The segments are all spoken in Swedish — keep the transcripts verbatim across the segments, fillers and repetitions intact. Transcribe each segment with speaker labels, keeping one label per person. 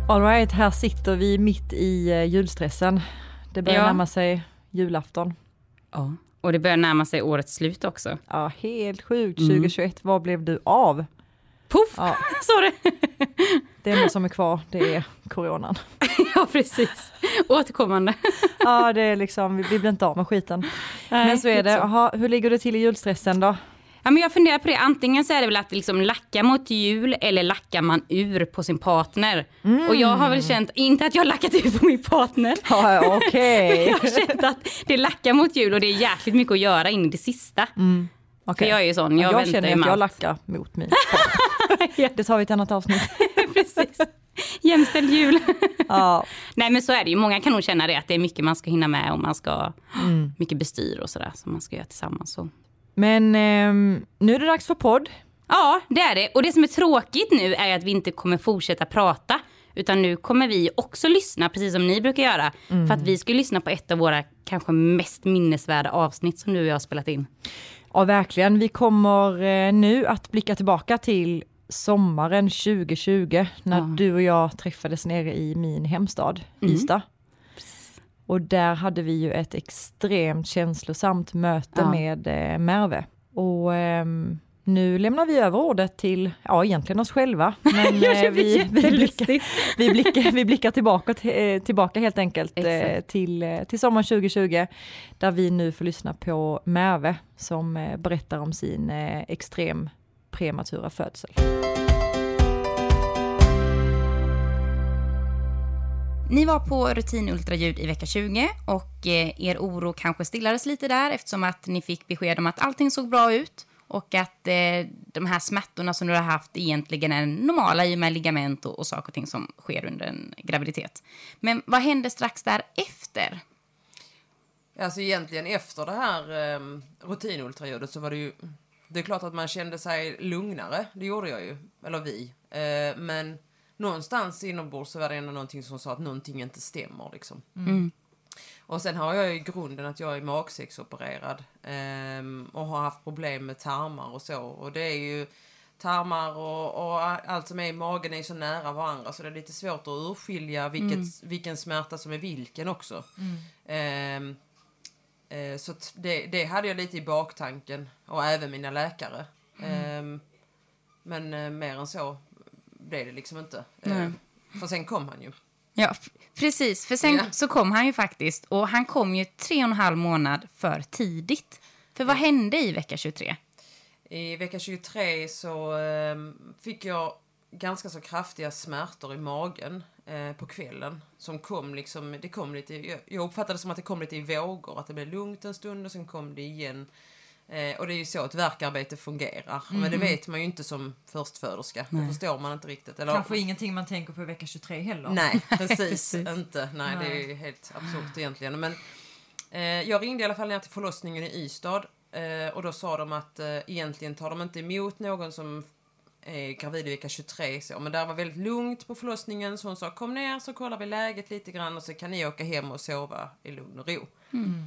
Speaker 1: All right, här sitter vi mitt i uh, julstressen. Det börjar
Speaker 2: ja.
Speaker 1: närma sig julafton.
Speaker 2: Ja, och det börjar närma sig årets slut också.
Speaker 1: Ja, helt sjukt. tjugohundratjugoett, mm. Vad blev du av?
Speaker 2: Puff,
Speaker 1: ja.
Speaker 2: sa det.
Speaker 1: Det enda som är kvar, det är coronan.
Speaker 2: Ja, precis. Återkommande.
Speaker 1: Ja, det är liksom, vi, vi blir inte av med skiten. Nej, men så är det. Aha, hur ligger det till i julstressen då?
Speaker 2: Ja, men jag funderar på det. Antingen så är det väl att liksom lacka mot jul eller lackar man ur på sin partner. Mm. Och jag har väl känt, inte att jag har lackat ur på min partner.
Speaker 1: Ja, okej. Okay.
Speaker 2: Jag har känt att det lackar mot jul och det är jäkligt mycket att göra in i det sista.
Speaker 1: Mm. Okay.
Speaker 2: För jag är ju sån, jag,
Speaker 1: jag känner att jag lackar mot min partner. Ja. Det tar vi ett annat avsnitt.
Speaker 2: Precis. Jämställd jul.
Speaker 1: Ja.
Speaker 2: Nej, men så är det ju. Många kan nog känna det, att det är mycket man ska hinna med och man ska
Speaker 1: mm.
Speaker 2: mycket bestyr och sådär som man ska göra tillsammans. Så.
Speaker 1: Men eh, nu är det dags för podd.
Speaker 2: Ja, det är det. Och det som är tråkigt nu är att vi inte kommer fortsätta prata. Utan nu kommer vi också lyssna, precis som ni brukar göra. Mm. För att vi ska lyssna på ett av våra kanske mest minnesvärda avsnitt som du och jag har spelat in.
Speaker 1: Ja, verkligen. Vi kommer eh, nu att blicka tillbaka till sommaren tjugohundratjugo. När ja. du och jag träffades nere i min hemstad, mm. Ystad. Och där hade vi ju ett extremt känslosamt möte ja. med eh, Merve. Och eh, nu lämnar vi över ordet till, ja egentligen oss själva. Men eh, vi, vi, blickar, vi, blickar, vi blickar tillbaka, t- tillbaka helt enkelt eh, till, till sommaren tjugohundratjugo. Där vi nu får lyssna på Merve som eh, berättar om sin eh, extrem prematura födsel.
Speaker 2: Ni var på rutinultraljud i vecka tjugo och eh, er oro kanske stillades lite där eftersom att ni fick besked om att allting såg bra ut och att eh, de här smärtorna som du har haft egentligen är normala i och med ligament och, och saker och ting som sker under en graviditet. Men vad hände strax därefter?
Speaker 3: Alltså egentligen efter det här eh, rutinultraljudet så var det ju, det är klart att man kände sig lugnare, det gjorde jag ju, eller vi, eh, men någonstans inombords så var det ändå någonting som sa att någonting inte stämmer liksom.
Speaker 2: Mm.
Speaker 3: Och sen har jag ju grunden att jag är magsäcksopererad um, och har haft problem med tarmar och så. Och det är ju tarmar och, och allt som är i magen är så nära varandra så det är lite svårt att urskilja vilket, mm. vilken smärta som är vilken också. Mm. Um, uh, så t- det, det hade jag lite i baktanken och även mina läkare. Mm. Um, men uh, mer än så blev det liksom inte. Mm. För sen kom han ju.
Speaker 2: Ja, precis. För sen
Speaker 3: ja.
Speaker 2: så kom han ju faktiskt. Och han kom ju tre och en halv månad för tidigt. För vad hände i vecka tjugotre?
Speaker 3: I vecka tjugotre så eh, fick jag ganska så kraftiga smärtor i magen eh, på kvällen. Som kom liksom, det kom lite, jag, jag uppfattade det som att det kom lite i vågor. Att det blev lugnt en stund och sen kom det igen. Eh, och det är ju så att värkarbete fungerar. Mm. Men det vet man ju inte som förstföderska. Det förstår man inte riktigt. Eller,
Speaker 1: kanske ingenting man tänker på i vecka tjugotre heller.
Speaker 3: Nej, precis. inte. Nej, Nej, det är ju helt absurt egentligen. Men eh, jag ringde i alla fall ner till förlossningen i Ystad. Eh, och då sa de att eh, egentligen tar de inte emot någon som är gravid i vecka tjugotre. Så. Men det var väldigt lugnt på förlossningen. Så hon sa, kom ner så kollar vi läget lite grann. Och så kan ni åka hem och sova i lugn och ro. Mm.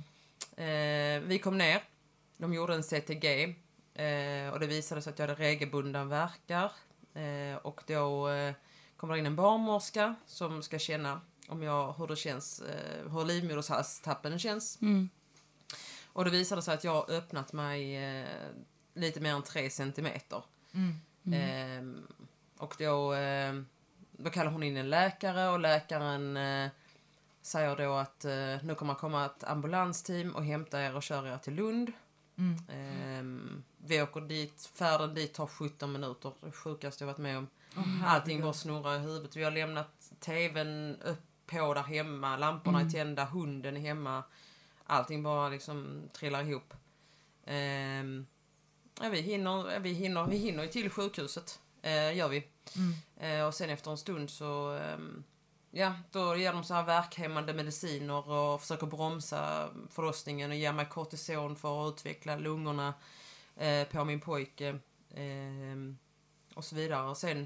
Speaker 3: Eh, vi kom ner. De gjorde en C T G eh, och det visade sig att jag hade regelbundna värkar. Eh, och då eh, kommer det in en barnmorska som ska känna om jag, hur det känns, eh, hur livmoderhalstappen känns. Mm. Och det visade sig att jag har öppnat mig eh, lite mer än tre centimeter. Mm. Mm. Eh, och då, eh, då kallar hon in en läkare och läkaren eh, säger då att eh, nu kommer komma ett ambulansteam och hämta er och köra er till Lund. Mm. Um, vi åker dit, färden dit tar sjutton minuter, det sjukaste jag varit med om. Oh, allting bara snurrar i huvudet. Vi har lämnat tvn upp på där hemma, lamporna mm. är tända, hunden är hemma, allting bara liksom trillar ihop. Um, ja, vi hinner, vi hinner, vi hinner ju till sjukhuset, uh, gör vi. Mm. Uh, och sen efter en stund så um, ja, då ger de så här värkhämmande mediciner och försöker bromsa förlossningen och ger mig kortison för att utveckla lungorna eh, på min pojke eh, och så vidare. Och sen,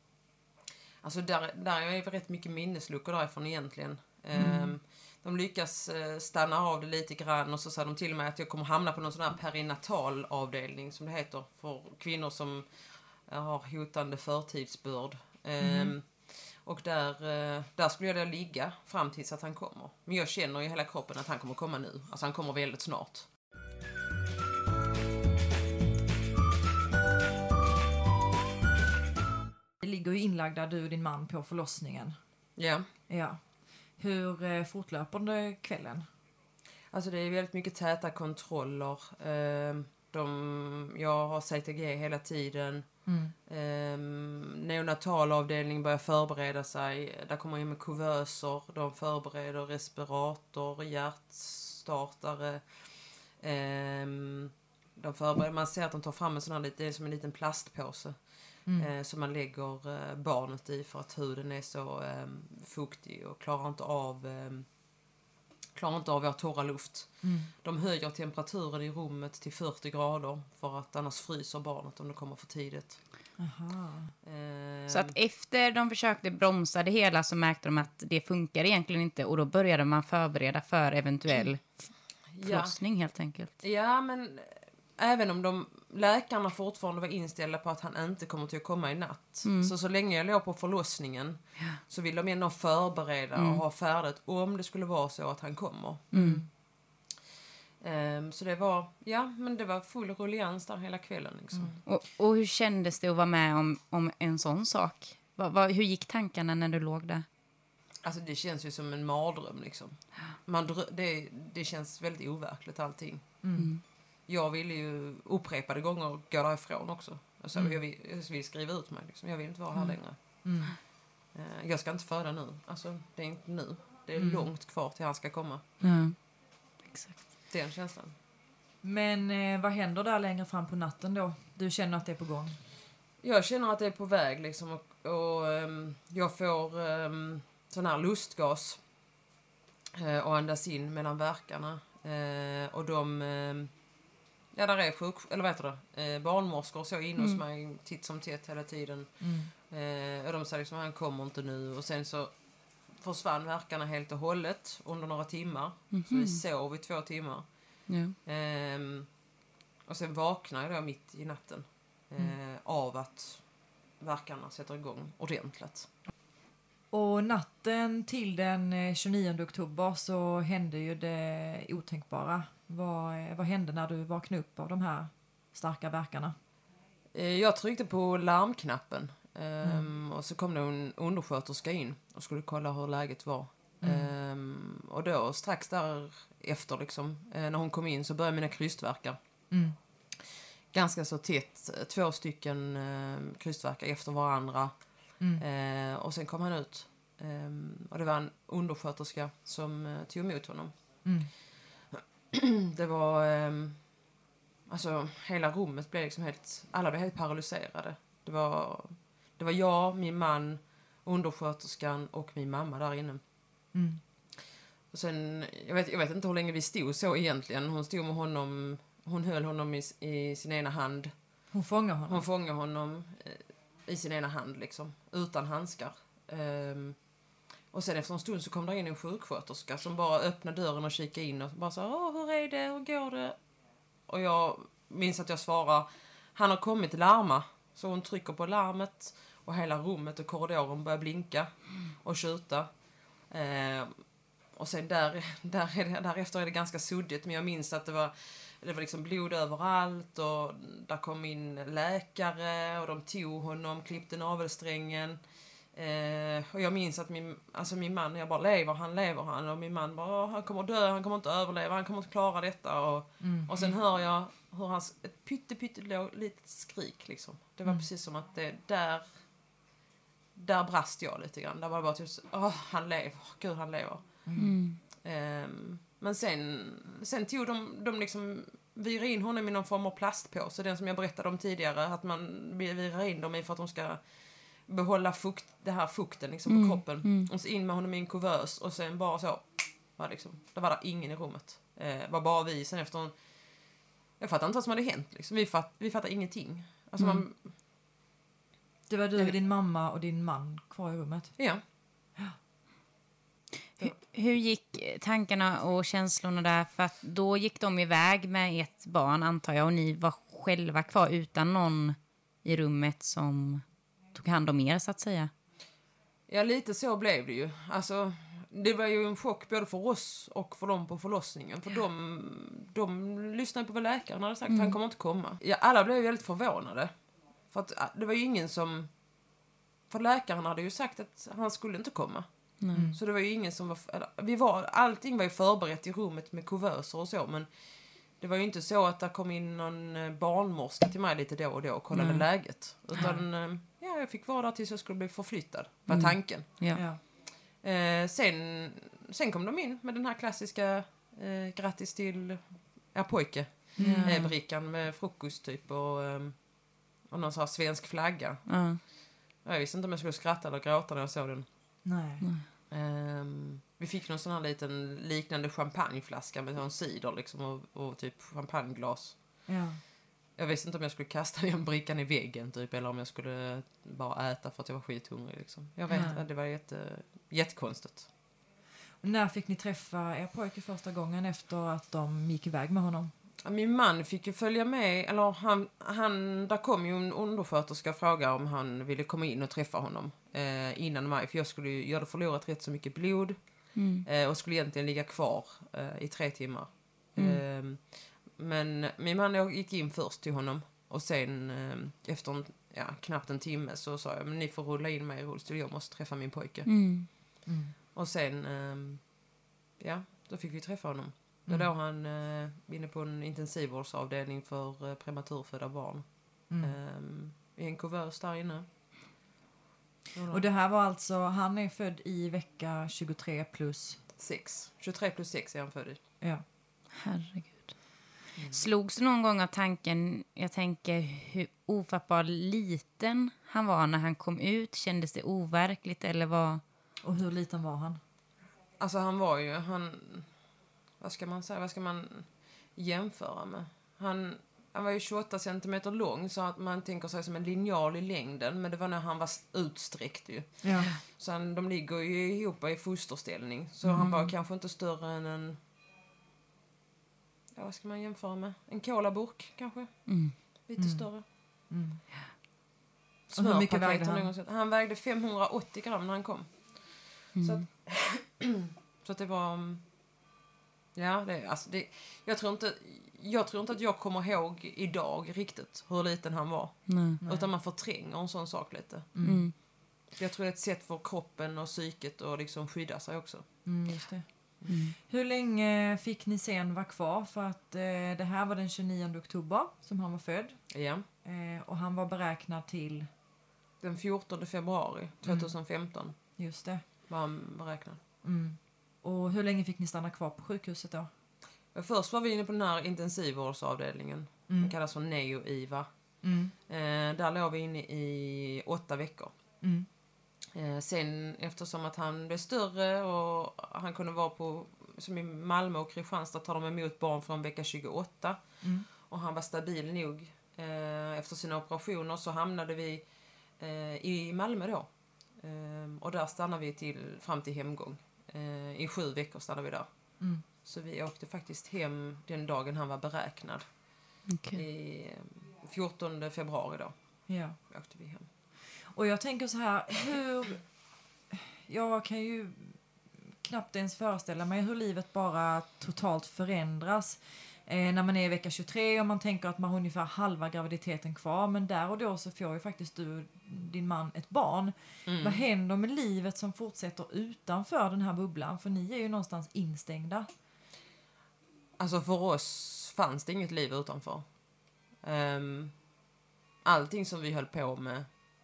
Speaker 3: alltså där, där är ju rätt mycket minnesluckor därifrån egentligen. Mm. Eh, de lyckas eh, stanna av det lite grann och så sa de till mig att jag kommer hamna på någon sån här perinatal avdelning som det heter för kvinnor som har hotande förtidsbörd. Eh, mm. Och där, eh, där skulle jag då ligga fram tills att han kommer. Men jag känner i hela kroppen att han kommer komma nu. Alltså han kommer väldigt snart.
Speaker 1: Det ligger ju inlagda du och din man på förlossningen.
Speaker 3: Ja.
Speaker 1: Ja. Hur eh, fortlöpande kvällen? Alltså
Speaker 3: det är väldigt mycket täta kontroller. Eh, de, jag har C T G hela tiden. Mm. Eh, neonatalavdelning börjar förbereda sig. Där kommer in med kuvöser. De förbereder respirator, hjärtstartare. Eh, de förbereder, man ser att de tar fram en sån här, det är som en liten plastpåse. Mm. Eh, som man lägger eh, barnet i för att huden är så eh, fuktig och klarar inte av eh, klarar inte av vår torra luft. Mm. De höjer temperaturen i rummet till fyrtio grader för att annars fryser barnet om det kommer för tidigt.
Speaker 1: Aha.
Speaker 2: Eh, så att efter de försökte bromsa det hela så märkte de att det funkar egentligen inte och då började man förbereda för eventuell förlossning ja. helt enkelt.
Speaker 3: Ja, men även om de läkarna fortfarande var inställda på att han inte kommer till att komma i natt. Mm. Så så länge jag låg på förlossningen ja. så vill de ändå förbereda mm. och ha färdigt om det skulle vara så att han kommer. Mm. Um, så det var, ja, men det var full rullians där hela kvällen. Liksom. Mm.
Speaker 2: Och, och hur kändes det att vara med om, om en sån sak? Va, va, hur gick tankarna när du låg där?
Speaker 3: Alltså det känns ju som en mardröm liksom. Man drö- det, det känns väldigt overkligt allting. Mm. Jag ville ju upprepade gånger gå därifrån också. Alltså, mm. jag, vill, jag vill skriva ut mig. Liksom. Jag vill inte vara här mm. längre. Mm. Uh, jag ska inte föda nu. Alltså, det är inte nu. Det är mm. långt kvar till han ska komma.
Speaker 2: Mm. Exakt.
Speaker 3: Den känslan.
Speaker 1: Men eh, vad händer där längre fram på natten då? Du känner att det är på gång?
Speaker 3: Jag känner att det är på väg. Liksom, och och um, jag får um, sån här lustgas. Uh, och andas in mellan verkarna. Uh, och de... Um, Ja, där är sjuk, eller vad heter det, eh, barnmorskor så in hos mm. mig titt som tätt hela tiden. Mm. Eh, och de sa liksom, han kommer inte nu. Och sen så försvann verkarna helt och hållet under några timmar. Mm-hmm. Så vi sov i två timmar. Ja. Eh, och sen vaknade jag då mitt i natten eh, mm. av att verkarna sätter igång ordentligt.
Speaker 1: Och natten till den tjugonionde oktober så hände ju det otänkbara. Vad, vad hände när du vaknade upp av de här starka verkarna?
Speaker 3: Jag tryckte på larmknappen mm. och så kom det en undersköterska in och skulle kolla hur läget var. Mm. Och då strax därefter liksom, när hon kom in så började mina krystvärkar. Mm. Ganska så tätt, två stycken krystvärkar efter varandra. Mm. Och sen kom han ut och det var en undersköterska som tog emot honom. Mm. Det var eh, alltså hela rummet blev liksom helt, alla blev helt paralyserade. Det var det var jag, min man, undersköterskan och min mamma där inne. Mm. Och sen jag vet jag vet inte hur länge vi stod så egentligen. Hon stod med honom, hon höll honom i, i sin ena hand.
Speaker 1: Hon fångade honom.
Speaker 3: Hon fångade honom i sin ena hand liksom utan handskar. Um, Och sen efter en stund så kom det in en sjuksköterska som bara öppnade dörren och kikade in och bara sa, åh, hur är det, hur går det? Och jag minns att jag svarar, han har kommit larma. Så hon trycker på larmet och hela rummet och korridoren börjar blinka och skjuta. Eh, och sen där, där är det, därefter är det ganska suddigt, men jag minns att det var, det var liksom blod överallt och där kom in läkare och de tog honom, klippte navelsträngen. Eh, och jag minns att min, alltså min man, jag bara lever, han lever han. Och min man bara, han kommer dö, han kommer inte överleva, han kommer inte klara detta. Och, mm. och sen hör jag hur hans, ett pytte pytte litet skrik liksom. Det var mm. precis som att det där, där brast jag lite grann. Där var det bara typ, åh, han lever, gud han lever. Mm. Eh, men sen, sen tog de, de liksom, virade in honom i någon form av plastpåse. Den som jag berättade om tidigare, att man virar in dem i för att de ska behålla fukt, det här fukten liksom på mm, kroppen. Mm. Och så in med honom i en kuvös och sen bara så var liksom, det var där ingen i rummet. Eh, var bara vi sen efter en, jag fattar inte vad som hade hänt liksom. Vi fatt, vi fattar ingenting. Alltså mm. man,
Speaker 1: det var du, jag, din mamma och din man kvar i rummet.
Speaker 3: Ja.
Speaker 2: ja. Hur, hur gick tankarna och känslorna där? För att då gick de iväg med ett barn antar jag och ni var själva kvar utan någon i rummet som tog hand om er så att säga.
Speaker 3: Ja, lite så blev det ju. Alltså, det var ju en chock både för oss och för dem på förlossningen. För de, de lyssnade på vad läkaren hade sagt. Mm. Han kommer inte komma. Ja, alla blev väldigt förvånade. För att det var ju ingen som... För läkaren hade ju sagt att han skulle inte komma. Mm. Så det var ju ingen som var... Vi var... Allting var ju förberett i rummet med kuvöser och så, men... Det var ju inte så att det kom in någon barnmorska till mig lite då och då och kollade mm. läget. Utan ja, jag fick vara där tills jag skulle bli förflyttad. Var mm. tanken.
Speaker 2: Ja.
Speaker 1: Ja.
Speaker 3: Eh, sen, sen kom de in med den här klassiska eh, grattis till ja, pojke. Mm. Eh, brickan med frukost typ och, eh, och någon sån här svensk flagga.
Speaker 2: Mm.
Speaker 3: Jag visste inte om jag skulle skratta eller gråta när jag såg den.
Speaker 1: Nej.
Speaker 2: Mm.
Speaker 3: Um, vi fick någon sån här liten liknande champagneflaska med någon cider liksom och, och typ champagneglas.
Speaker 1: Ja.
Speaker 3: Jag visste inte om jag skulle kasta den brickan i väggen typ eller om jag skulle bara äta för att jag var skithungrig liksom. Jag vet
Speaker 1: ja.
Speaker 3: att det var jätte, jättekonstigt.
Speaker 1: Och när fick ni träffa er pojke första gången efter att de gick iväg med honom?
Speaker 3: Min man fick ju följa med, eller han, han där kom ju en undersköterska och frågade om han ville komma in och träffa honom eh, innan mig. För jag, skulle, jag hade förlorat rätt så mycket blod mm. eh, och skulle egentligen ligga kvar eh, i tre timmar. Mm. Eh, men min man jag gick in först till honom och sen eh, efter en, ja, knappt en timme så sa jag, men ni får rulla in mig i rullstol, jag måste träffa min pojke.
Speaker 2: Mm.
Speaker 3: Mm. Och sen, eh, ja, då fick vi träffa honom. Mm. Då låg han eh, inne på en intensivvårdsavdelning för eh, prematurfödda barn. Mm. Um, I en kuvös där inne.
Speaker 1: Och det här var alltså, han är född i vecka tjugotre plus...
Speaker 3: sex. tjugotre plus sex är han född i.
Speaker 1: Ja.
Speaker 2: Herregud. Mm. Slogs du någon gång av tanken, jag tänker hur ofattbart liten han var när han kom ut? Kändes det overkligt eller vad?
Speaker 1: Och hur liten var han?
Speaker 3: Alltså han var ju, han... Vad ska man säga? Vad ska man jämföra med? Han, han var ju tjugoåtta centimeter lång så att man tänker sig som en linjal i längden. Men det var när han var utsträckt ju.
Speaker 1: Ja.
Speaker 3: Så han, de ligger ju ihop i fosterställning. Så mm. han var kanske inte större än en... Ja, vad ska man jämföra med? En kolaburk kanske? Mm. Lite mm. större.
Speaker 1: Mm. Och hur mycket vägde han?
Speaker 3: Han vägde femhundraåttio gram när han kom. Mm. Så, att, så att det var... Ja, det, alltså det, jag, tror inte, jag tror inte att jag kommer ihåg idag riktigt hur liten han var.
Speaker 2: Nej.
Speaker 3: Utan man förtränger en sån sak lite.
Speaker 2: Mm.
Speaker 3: Jag tror det är ett sätt för kroppen och psyket att liksom skydda sig också.
Speaker 1: Mm, just det.
Speaker 2: Mm.
Speaker 1: Hur länge fick ni sen vara kvar? För att eh, det här var den tjugonionde oktober som han var född.
Speaker 3: Ja.
Speaker 1: Eh, och han var beräknad till...
Speaker 3: Den fjortonde februari tjugohundrafemton. Mm.
Speaker 1: Just det.
Speaker 3: Var han beräknad.
Speaker 1: Mm. Och hur länge fick ni stanna kvar på sjukhuset då?
Speaker 3: Först var vi inne på den här intensivvårdsavdelningen.
Speaker 1: Mm.
Speaker 3: Den kallas för neo-IVA.
Speaker 1: Mm.
Speaker 3: Eh, där låg vi inne i åtta veckor.
Speaker 1: Mm.
Speaker 3: Eh, sen eftersom att han blev större och han kunde vara på, som i Malmö och Kristianstad tar de emot barn från vecka tjugoåtta.
Speaker 1: Mm.
Speaker 3: Och han var stabil nog eh, efter sina operationer så hamnade vi eh, i Malmö då. Eh, och där stannade vi till, fram till hemgång. Eh, I sju veckor stannade vi där.
Speaker 1: Mm.
Speaker 3: Så vi åkte faktiskt hem den dagen han var beräknad.
Speaker 2: Okay.
Speaker 3: I fjortonde februari då.
Speaker 1: Ja.
Speaker 3: Åkte vi hem.
Speaker 1: Och jag tänker så här, hur... Jag kan ju knappt ens föreställa mig hur livet bara totalt förändras. Eh, när man är i vecka tjugotre och man tänker att man har ungefär halva graviditeten kvar. Men där och då så får ju faktiskt du, din man, ett barn. Mm. Vad händer med livet som fortsätter utanför den här bubblan? För ni är ju någonstans instängda.
Speaker 3: Alltså för oss fanns det inget liv utanför. Um, allting som vi höll på med,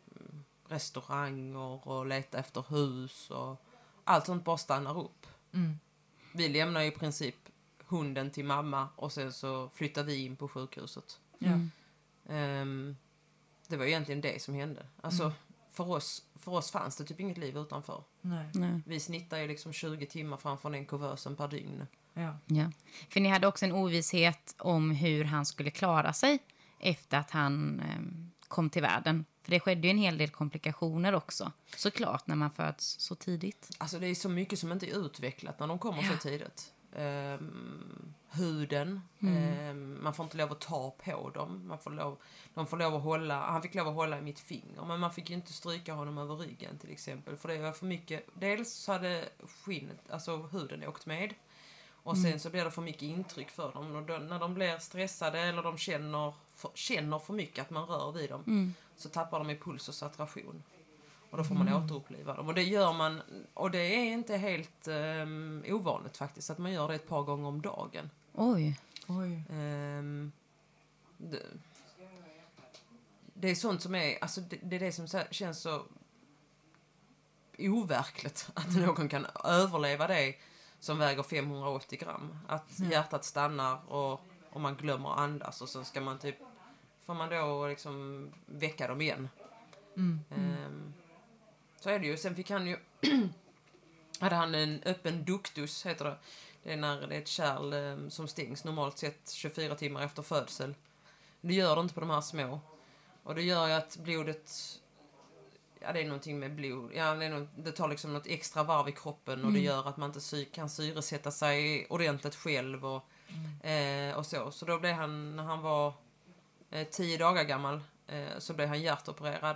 Speaker 3: restauranger och leta efter hus och allt sånt bara stannar upp.
Speaker 1: Mm.
Speaker 3: Vi lämnar ju i princip hunden till mamma och sen så flyttar vi in på sjukhuset.
Speaker 1: Mm.
Speaker 3: Um, det var egentligen det som hände. Alltså
Speaker 1: mm.
Speaker 3: för, oss, för oss fanns det typ inget liv utanför.
Speaker 1: Nej.
Speaker 2: Nej.
Speaker 3: Vi snittar ju liksom tjugo timmar framför den kuvösen per dygn.
Speaker 1: Ja.
Speaker 2: Ja. För ni hade också en ovisshet om hur han skulle klara sig efter att han eh, kom till världen. För det skedde ju en hel del komplikationer också. Såklart när man föds så tidigt.
Speaker 3: Alltså det är så mycket som inte är utvecklat när de kommer
Speaker 2: ja.
Speaker 3: så tidigt. Um, huden.
Speaker 2: Mm.
Speaker 3: Um, man får inte lov att ta på dem. Man får lov, de får lov att hålla, han fick lov att hålla i mitt finger. Men man fick ju inte stryka honom över ryggen till exempel. För det var för mycket. Dels så hade skinnet, alltså huden åkt med. Och sen mm. så blir det för mycket intryck för dem. Och då, när de blir stressade eller de känner för, känner för mycket att man rör vid dem. Mm. Så tappar de i puls och saturation. Och då får man mm. återuppliva dem. Och det gör man, och det är inte helt um, ovanligt faktiskt, att man gör det ett par gånger om dagen.
Speaker 2: Oj.
Speaker 1: Oj.
Speaker 3: Um, det, det är sånt som är, alltså det, det är det som så, känns så overkligt. Att någon kan överleva det som väger femhundraåttio gram. Att mm. hjärtat stannar och, och man glömmer andas. Och så ska man typ, får man då liksom väcka dem igen.
Speaker 1: Mm.
Speaker 3: Um, Så är det ju. Sen fick han ju hade han en öppen ductus, heter det. Det är när det är ett kärl um, som stängs normalt sett tjugofyra timmar efter födsel. Det gör det inte på de här små. Och det gör ju att blodet, ja det är någonting med blod, ja det, är något, det tar liksom något extra varv i kroppen och mm. det gör att man inte sy- kan syresätta sig ordentligt själv och, mm. eh, och så. Så då blev han, när han var eh, tio dagar gammal eh, så blev han hjärtopererad.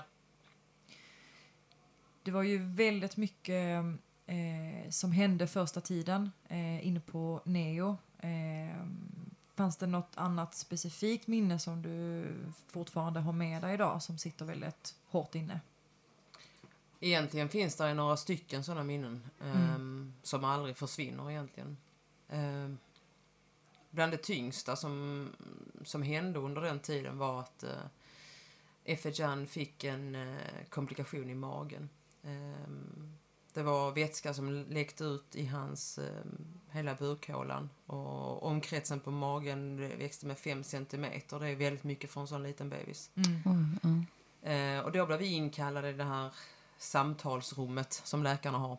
Speaker 1: Det var ju väldigt mycket eh, som hände första tiden eh, inne på Neo. Eh, fanns det något annat specifikt minne som du fortfarande har med dig idag som sitter väldigt hårt inne?
Speaker 3: Egentligen finns det några stycken sådana minnen mm. um, som aldrig försvinner egentligen. Um, bland det tyngsta som, som hände under den tiden var att uh, Efejan fick en uh, komplikation i magen. Um, det var vätska som läckte ut i hans um, hela bukhålan och omkretsen på magen växte med fem centimeter. Det är väldigt mycket för en sån liten bebis.
Speaker 1: Mm.
Speaker 2: Mm, mm.
Speaker 3: Uh, och då blev vi inkallade i det här samtalsrummet som läkarna har.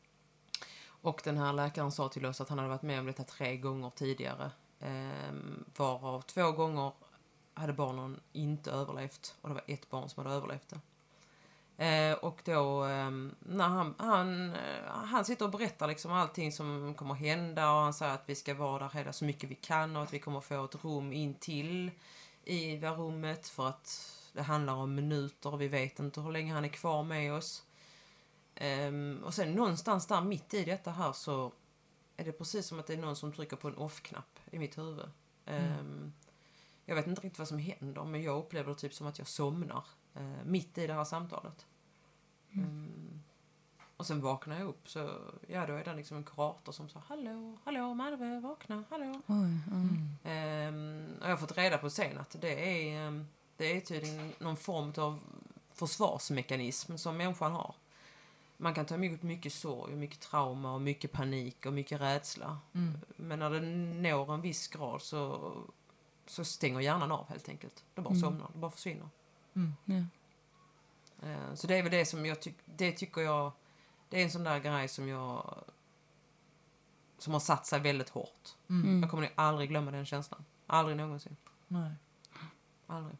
Speaker 3: Och den här läkaren sa till oss att han hade varit med om detta tre gånger tidigare. Um, varav två gånger hade barnen inte överlevt. Och det var ett barn som hade överlevt det. Eh, och då eh, när han, han, han sitter och berättar liksom allting som kommer att hända och han säger att vi ska vara där hela så mycket vi kan och att vi kommer få ett rum in till i det rummet för att det handlar om minuter och vi vet inte hur länge han är kvar med oss. Eh, och sen någonstans där mitt i detta här så är det precis som att det är någon som trycker på en off-knapp i mitt huvud. Eh, mm. Jag vet inte riktigt vad som händer men jag upplever det typ som att jag somnar. Uh, mitt i det här samtalet. Mm. Um, och sen vaknar jag upp så ja, då är det liksom en kurator som sa hallå, hallå Marve, vakna, hallå.
Speaker 2: Oj, mm.
Speaker 3: um, och jag har fått reda på sen att det är, um, det är tydligen någon form av försvarsmekanism som människan har. Man kan ta emot mycket sorg, mycket trauma och mycket panik och mycket rädsla. Mm. Men när det når en viss grad så, så stänger hjärnan av helt enkelt. Det bara mm. somnar, det bara försvinner.
Speaker 1: Mm.
Speaker 2: Ja.
Speaker 3: Uh, så det är väl det som jag tycker, det tycker jag, det är en sån där grej som jag, som har satt sig väldigt hårt.
Speaker 1: Mm.
Speaker 3: Jag kommer nog aldrig glömma den känslan. Aldrig någonsin.
Speaker 1: Nej.
Speaker 3: Aldrig.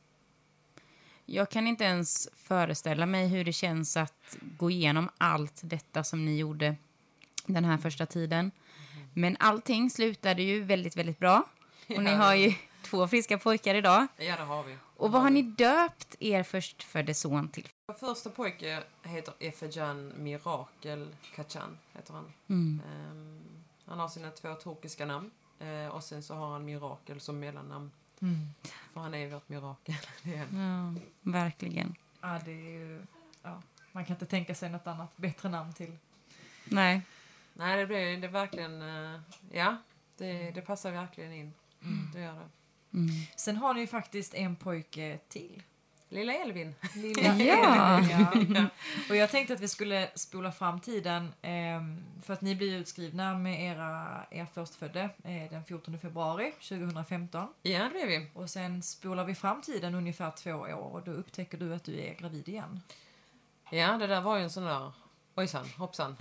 Speaker 2: Jag kan inte ens föreställa mig hur det känns att gå igenom allt detta som ni gjorde den här första tiden. Mm. Men allting slutade ju väldigt, väldigt bra. Och
Speaker 3: ja.
Speaker 2: ni har ju två friska pojkar idag.
Speaker 3: Ja, det har vi.
Speaker 2: Och vad har ni döpt er förstfödde son till?
Speaker 3: Första pojke heter Efejan Mirakel Kachan, heter han.
Speaker 2: Mm.
Speaker 3: Um, han har sina två turkiska namn. Uh, och sen så har han Mirakel som mellannamn.
Speaker 1: Mm.
Speaker 3: För han är ju vårt mirakel.
Speaker 2: Ja, verkligen.
Speaker 1: Ja, det är ju, ja, man kan inte tänka sig något annat bättre namn till.
Speaker 2: Nej.
Speaker 3: Nej, det blir det är verkligen, uh, ja, det, det passar verkligen in. Mm. Det gör det.
Speaker 2: Mm.
Speaker 1: Sen har ni ju faktiskt en pojke till.
Speaker 3: Lilla Elvin.
Speaker 1: Lilla
Speaker 2: ja.
Speaker 1: Elvin, ja. Och jag tänkte att vi skulle spola fram tiden eh, för att ni blir utskrivna med era, er förstfödde eh, den fjortonde februari tjugohundrafemton.
Speaker 3: Ja, det är vi.
Speaker 1: Och sen spolar vi fram tiden ungefär två år och då upptäcker du att du är gravid igen.
Speaker 3: Ja, det där var ju en sån där, ojsan, hoppsan.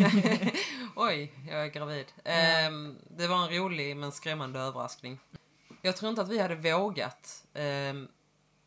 Speaker 3: Oj, jag är gravid.
Speaker 1: Ja.
Speaker 3: Um, det var en rolig men skrämmande överraskning. Jag tror inte att vi hade vågat um,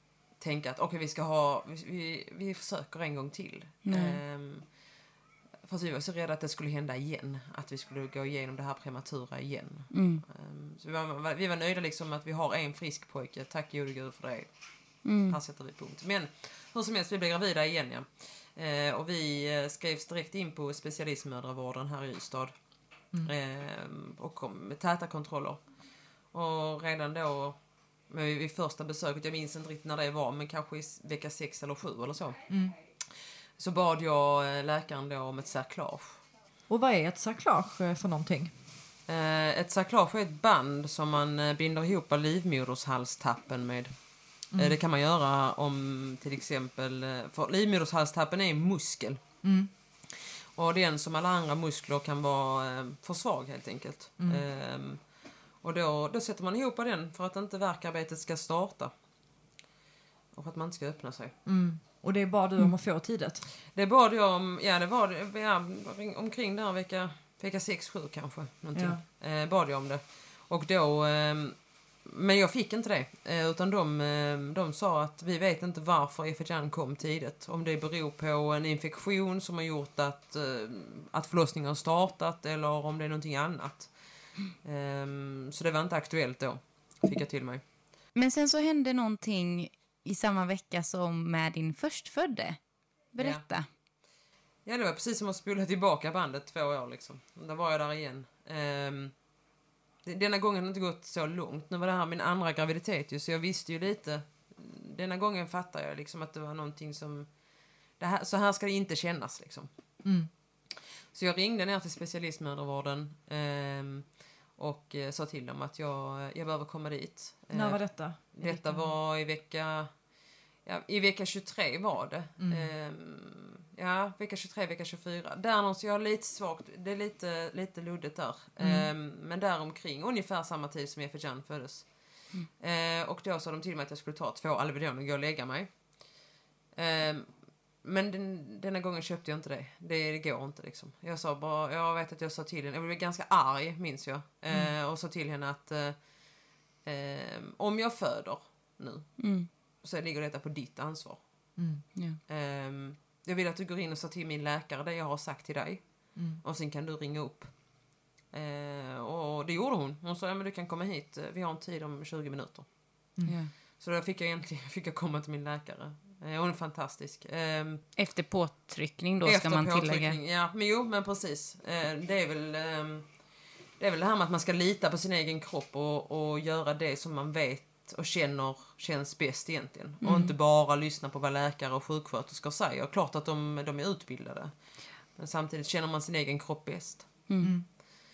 Speaker 3: tänka att okej, okay, vi ska ha, vi, vi, vi försöker en gång till. Um, fast vi var så rädda att det skulle hända igen. Att vi skulle gå igenom det här prematura igen.
Speaker 2: Mm.
Speaker 3: Um, så vi var, vi var nöjda liksom att vi har en frisk pojke. Tack gode Gud för det.
Speaker 2: Mm.
Speaker 3: Här sätter vi punkt. Men hur som helst, vi blev gravida igen. Ja. Uh, och vi uh, skrevs direkt in på specialistmödravården här i Ystad. Mm. Uh, och kom med täta kontroller. Och redan då, vid första besöket, jag minns inte riktigt när det var, men kanske i vecka sex eller sju eller så. Mm. Så bad jag läkaren då om ett cerclage.
Speaker 1: Och vad är ett cerclage för någonting?
Speaker 3: Eh, ett cerclage är ett band som man binder ihop livmodershalstappen med. Mm. Eh, det kan man göra om till exempel, för livmodershalstappen är en muskel. Mm. Och den som alla andra muskler kan vara eh, för svag helt enkelt. Mm. Eh, och då, då sätter man ihop den för att inte värkarbetet ska starta. Och för att man inte ska öppna sig.
Speaker 1: Mm. Och det bad du om att få tidigt?
Speaker 3: Det bad jag om, ja det var ja, omkring där vecka, vecka sex sju kanske. Någonting. Ja. Eh, bad jag om det. Och då, eh, men jag fick inte det. Eh, utan de, eh, de sa att vi vet inte varför F J N kom tidigt. Om det beror på en infektion som har gjort att, eh, att förlossningen har startat eller om det är någonting annat. Mm. Eh, så det var inte aktuellt då, fick jag till mig.
Speaker 2: Men sen så hände någonting i samma vecka som med din förstfödde. Berätta.
Speaker 3: Ja. ja, det var precis som att spola tillbaka bandet två år liksom. Då var jag där igen. Um, denna gången har det inte gått så långt. Nu var det här min andra graviditet ju, så jag visste ju lite. Denna gången fattade jag liksom att det var någonting som... Det här, så här ska det inte kännas liksom. Mm. Så jag ringde ner till specialistmödravården um, och uh, sa till dem att jag, jag behöver komma dit.
Speaker 1: När var detta?
Speaker 3: I detta var i vecka... Ja, i vecka tjugotre var det. Mm. Ehm, ja, vecka tjugotre, vecka tjugofyra. Där någonstans, jag har lite svagt, det är lite, lite luddigt där. Mm. Ehm, men där omkring, ungefär samma tid som F J N föddes. Mm. Ehm, och då sa de till mig att jag skulle ta två Alvedon och gå och lägga mig. Ehm, men den, denna gången köpte jag inte det. Det, det går inte liksom. Jag sa bara, jag vet att jag sa till henne, jag blev ganska arg minns jag. Ehm, mm. Och sa till henne att eh, om jag föder nu, mm. så ligger detta på ditt ansvar. Mm. Ja. Um, jag vill att du går in och sa till min läkare det jag har sagt till dig. Mm. Och sen kan du ringa upp. Uh, och det gjorde hon. Hon sa, ja men du kan komma hit. Vi har en tid om tjugo minuter. Mm. Ja. Så då fick jag egentligen fick jag komma till min läkare. Uh, hon är fantastisk. Um,
Speaker 2: efter påtryckning då ska man tillägga.
Speaker 3: Ja, men jo, men precis. Uh, det är väl... Um, det är väl det här med att man ska lita på sin egen kropp och, och göra det som man vet och känner känns bäst egentligen. Mm. Och inte bara lyssna på vad läkare och sjuksköterskor säger. Klart att de, de är utbildade. Men samtidigt känner man sin egen kropp bäst. Mm.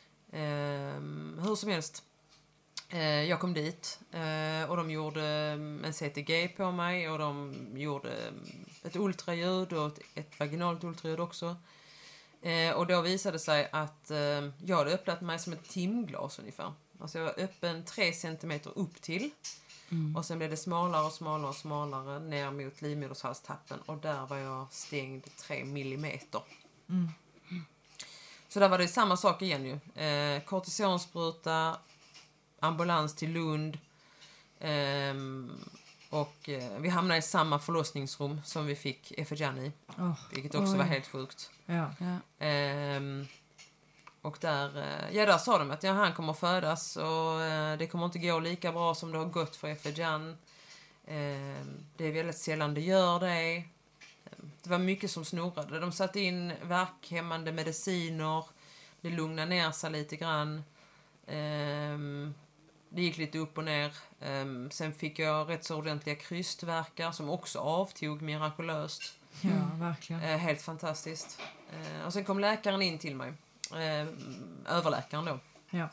Speaker 3: Eh, hur som helst. Eh, jag kom dit. Eh, och de gjorde en C T G på mig. Och de gjorde ett ultraljud och ett, ett vaginalt ultraljud också. Eh, och då visade det sig att eh, jag hade öppnat mig som ett timglas ungefär. Alltså jag var öppen tre centimeter upp till. Mm. Och sen blev det smalare och smalare och smalare ner mot livmodershalstappen. Och där var jag stängd tre millimeter. Mm. Mm. Så där var det samma sak igen ju. Eh, kortisonspruta, ambulans till Lund. Eh, och eh, vi hamnade i samma förlossningsrum som vi fick F J N i. Oh. Vilket också Oj. var helt sjukt. Ja. Ja. Eh, Och där, ja, där sa de att ja, han kommer födas och eh, det kommer inte gå lika bra som det har gått för F J N. Eh, det är väldigt sällan det gör det. Det var mycket som snurrade. De satte in värkhämmande mediciner. Det lugnade ner sig lite grann. Eh, det gick lite upp och ner. Eh, sen fick jag rätt så ordentliga krystvärkar som också avtog mirakulöst.
Speaker 1: Ja, verkligen.
Speaker 3: Eh, helt fantastiskt. Eh, och sen kom läkaren in till mig. Eh, överläkaren då. Ja.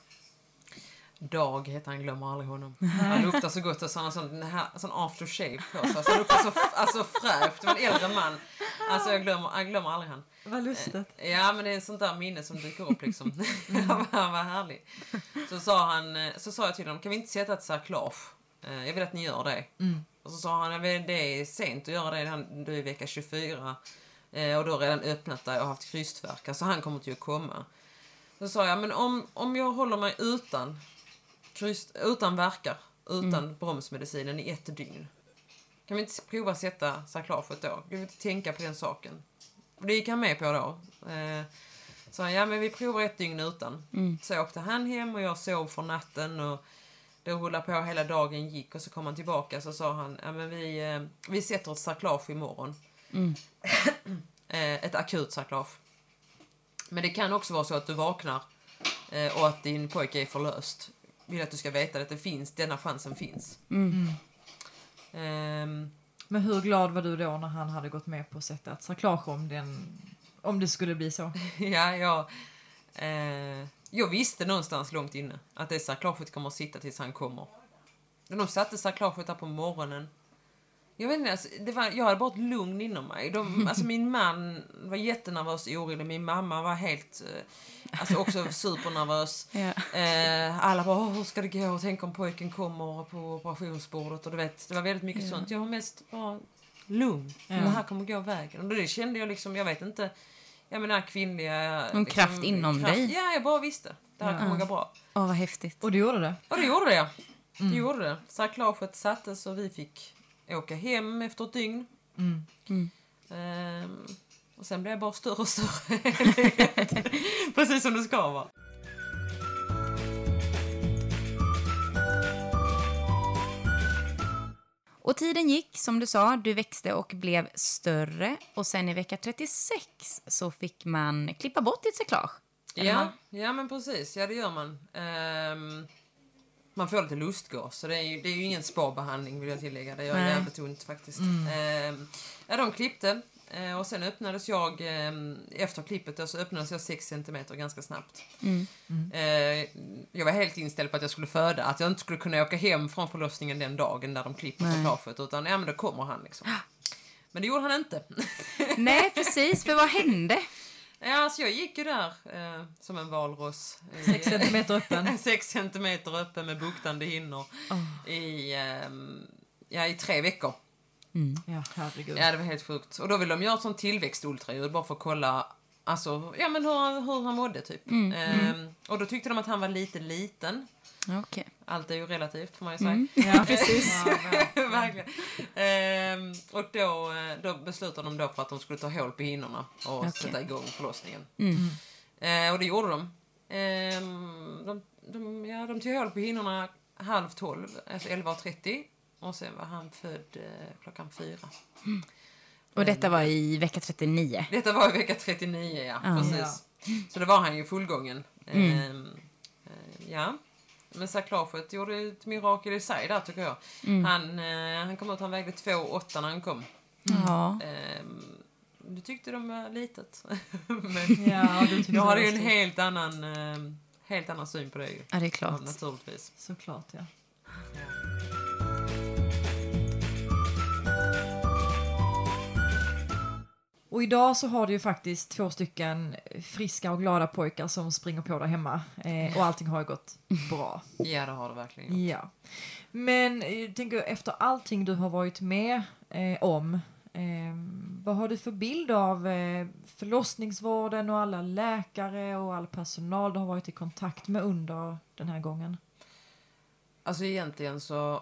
Speaker 3: Dag heter han, glömmer aldrig honom. Han luktar så gott och så han har sån, här, sån aftershave på sig. Alltså, han luktar så alltså, fräscht. Det var en äldre man. Alltså jag glömmer, jag glömmer aldrig han.
Speaker 1: Vad lustigt.
Speaker 3: Eh, ja men det är en sånt där minne som dyker upp liksom. Mm. Han var härlig. Så sa, han, så sa jag till honom, kan vi inte sätta ett cerclage? Eh, jag vill att ni gör det. Mm. Och så sa han, det är sent att göra det. Du är i vecka tjugofyra. Eh, och då har redan öppnat där och haft krystvärkar. Så han kommer till att komma. Så sa jag, men om, om jag håller mig utan kryst, utan verkar, utan mm. bromsmedicinen i ett dygn. Kan vi inte prova att sätta cerclaget då? Kan vi inte tänka på den saken? Och det gick han med på då. Eh, så han, ja men vi provar ett dygn utan. Mm. Så åkte han hem och jag sov för natten och det rullade på hela dagen gick och så kom han tillbaka så sa han, ja men vi, eh, vi sätter ett sarklage imorgon. Mm. eh, ett akut sarklage. Men det kan också vara så att du vaknar eh, och att din pojke är förlöst. Vill att du ska veta att det finns, denna chansen finns. Mm.
Speaker 1: Um, Men hur glad var du då när han hade gått med på att sätta ett sarklage om, den, om det skulle bli så?
Speaker 3: ja, ja. Eh, jag visste någonstans långt inne att det sarklaget kommer att sitta tills han kommer. De satte sarklaget där på morgonen. Jag vet inte, alltså, det var, jag hade bara ett lugn inom mig. De, alltså min man var jättenervös och orolig. Min mamma var helt, eh, alltså också supernervös. Ja. Eh, alla bara, hur ska det gå? Tänk om pojken kommer på operationsbordet. Och du vet, det var väldigt mycket ja. sånt. Jag var mest bara lugn. Ja. Det här kommer gå vägen. Och det kände jag liksom, jag vet inte, jag menar kvinnliga...
Speaker 2: En
Speaker 3: liksom,
Speaker 2: kraft inom
Speaker 3: kraft,
Speaker 2: dig.
Speaker 3: Ja, jag bara visste. Det här ja. kommer gå bra.
Speaker 2: Åh, oh, vad häftigt.
Speaker 1: Och det gjorde det?
Speaker 3: Och det gjorde det, ja. Det mm. gjorde det. Sarklaget sattes och vi fick åka hem efter ett dygn. Mm. Mm. Ehm, och sen blev jag bara större och större. Precis som det ska vara.
Speaker 2: Och tiden gick, som du sa, du växte och blev större. Och sen i vecka trettiosex så fick man klippa bort ditt sarklage.
Speaker 3: Ja, ja, men precis. Ja, det gör man. Ehm, man får lite lustgas. Så det är ju, det är ju ingen sparbehandling, vill jag tillägga. Det gör Nej. jävligt ont faktiskt. Mm. Ehm, ja, de klippte. Eh, och sen öppnades jag, eh, efter klippet då, så öppnades jag sex centimeter ganska snabbt. Mm. Mm. Eh, jag var helt inställd på att jag skulle föda. Att jag inte skulle kunna åka hem från förlossningen den dagen där de klipper sarklaget. Utan ja, men då kommer han liksom. Men det gjorde han inte.
Speaker 2: Nej, precis. För vad hände?
Speaker 3: Ja, alltså jag gick ju där eh, som en valross.
Speaker 1: Sex centimeter öppen.
Speaker 3: Sex centimeter öppen med buktande hinnor. Oh. I, eh, ja, i tre veckor.
Speaker 1: Mm. Ja, herregud.
Speaker 3: Ja, det var helt sjukt. Och då vill de göra ett sånt tillväxtultraljud bara för att kolla alltså, ja, men hur, hur han mådde typ. Mm. Ehm, och då tyckte de att han var lite liten.
Speaker 2: Okay.
Speaker 3: Allt är ju relativt, får man ju säga.
Speaker 2: Mm. Ja, precis.
Speaker 3: Ja, verkligen. Ehm, och då, då beslutade de då för att de skulle ta hål på hinnorna och okay. sätta igång förlossningen. Mm. Ehm, och det gjorde de. Ehm, de, de, ja, de tog hål på hinnorna halv tolv, alltså elva och trettio. Och sen var han född eh, klockan fyra.
Speaker 2: Mm. Och detta var i vecka trettionio?
Speaker 3: Detta var i vecka trettionio, ja. Ah. Precis. Ja. Så då var han ju fullgången. Mm. Ehm, eh, ja. Men sarklaget gjorde ett mirakel i sig där, tycker jag. Mm. Han, eh, han kom ut, han vägde två komma åtta när han kom.
Speaker 2: Ja.
Speaker 3: Ehm, du tyckte de var litet. Men
Speaker 1: ja, du
Speaker 3: jag hade ju en helt annan, eh, helt annan syn på det ju.
Speaker 2: Ja, det är klart.
Speaker 3: Ja, naturligtvis.
Speaker 1: Såklart, ja.
Speaker 3: ja.
Speaker 1: Och idag så har du ju faktiskt två stycken friska och glada pojkar som springer på där hemma. Eh, och allting har ju gått bra.
Speaker 3: Ja, det har det verkligen gjort.
Speaker 1: Ja. Men jag tänker, efter allting du har varit med eh, om, eh, vad har du för bild av eh, förlossningsvården och alla läkare och all personal du har varit i kontakt med under den här gången?
Speaker 3: Alltså egentligen så...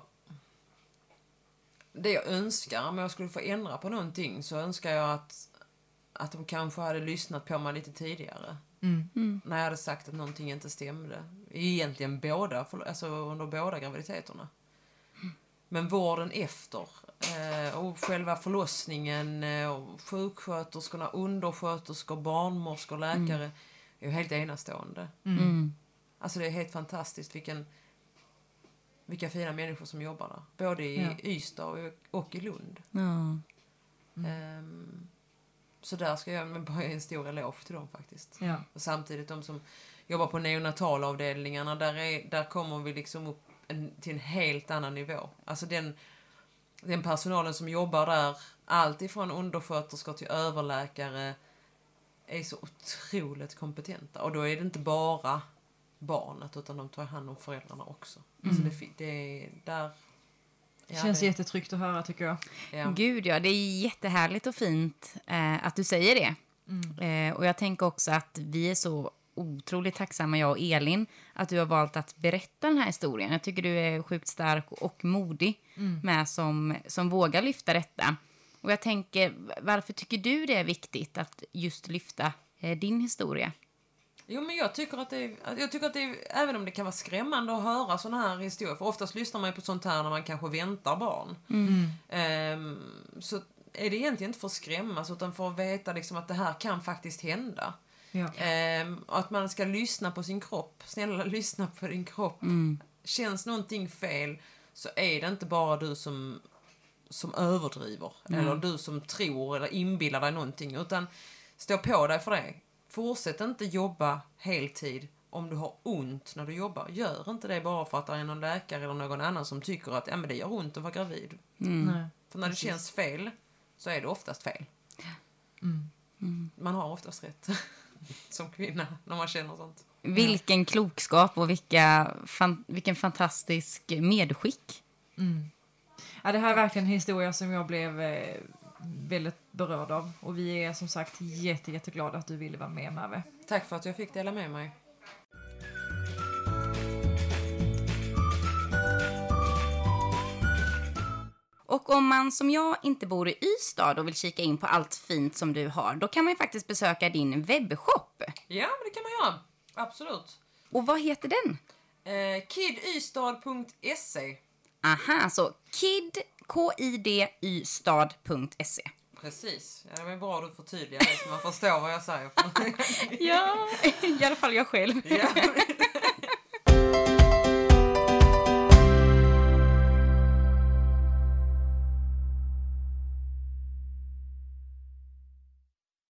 Speaker 3: Det jag önskar, om jag skulle få ändra på någonting, så önskar jag att, att de kanske hade lyssnat på mig lite tidigare.
Speaker 1: Mm. Mm.
Speaker 3: När jag hade sagt att någonting inte stämde. Egentligen båda, alltså under båda graviditeterna. Mm. Men vården efter, eh, och själva förlossningen, eh, och sjuksköterskorna, undersköterskor, barnmorskor, läkare, mm. är ju helt enastående.
Speaker 2: Mm.
Speaker 3: Alltså det är helt fantastiskt vilken... Vilka fina människor som jobbar där. Både i ja. Ystad och, och i Lund.
Speaker 2: Ja.
Speaker 3: Mm. Um, så där ska jag bara ge en stor eloge till dem faktiskt.
Speaker 1: Ja.
Speaker 3: Och samtidigt de som jobbar på neonatalavdelningarna, där, är, där kommer vi liksom upp en, till en helt annan nivå. Alltså den, den personalen som jobbar där, allt ifrån undersköterskor till överläkare, är så otroligt kompetenta. Och då är det inte bara barnet, utan de tar hand om föräldrarna också. Mm. Så det, det där...
Speaker 1: Det känns det jättetryggt att höra, tycker jag.
Speaker 2: Ja. Gud, ja. Det är jättehärligt och fint eh, att du säger det. Mm. Eh, och jag tänker också att vi är så otroligt tacksamma, jag och Elin, att du har valt att berätta den här historien. Jag tycker du är sjukt stark och modig mm. med som, som vågar lyfta detta. Och jag tänker, varför tycker du det är viktigt att just lyfta eh, din historia?
Speaker 3: Jo, men jag tycker att det är, jag tycker att det är, även om det kan vara skrämmande att höra såna här historier, för oftast lyssnar man ju på sånt här när man kanske väntar barn.
Speaker 1: Mm.
Speaker 3: Um, så är det egentligen inte för att skrämmas, utan för att veta liksom att det här kan faktiskt hända.
Speaker 1: Ja.
Speaker 3: Um, att man ska lyssna på sin kropp. Snälla, lyssna på din kropp.
Speaker 2: Mm.
Speaker 3: Känns någonting fel, så är det inte bara du som, som överdriver.
Speaker 2: Mm.
Speaker 3: Eller du som tror eller inbillar dig någonting. Utan stå på dig för det. Fortsätt inte jobba heltid om du har ont när du jobbar. Gör inte det bara för att det är någon läkare eller någon annan som tycker att ja, men det gör ont att vara gravid.
Speaker 2: Mm.
Speaker 1: Nej,
Speaker 3: För när
Speaker 1: precis.
Speaker 3: det känns fel så är det oftast fel.
Speaker 1: Mm.
Speaker 2: Mm.
Speaker 3: Man har oftast rätt som kvinna när man känner sånt.
Speaker 2: Vilken klokskap och vilka fan, vilken fantastisk medskick.
Speaker 1: Mm. Ja, det här är verkligen en historia som jag blev eh, väldigt berörd av. Och vi är som sagt jätte, jätteglada att du ville vara med, Merve.
Speaker 3: Tack för att jag fick dela med mig.
Speaker 2: Och om man som jag inte bor i Ystad och vill kika in på allt fint som du har, då kan man ju faktiskt besöka din webbshop.
Speaker 3: Ja, men det kan man göra. Absolut.
Speaker 2: Och vad heter den?
Speaker 3: Eh, kidystad punkt se.
Speaker 2: Aha, så kid, k i d y stad punkt se.
Speaker 3: Precis. Ja, det är bra att du förtydligar det så man förstår vad jag säger.
Speaker 2: Ja, i alla fall jag själv.
Speaker 3: Ja,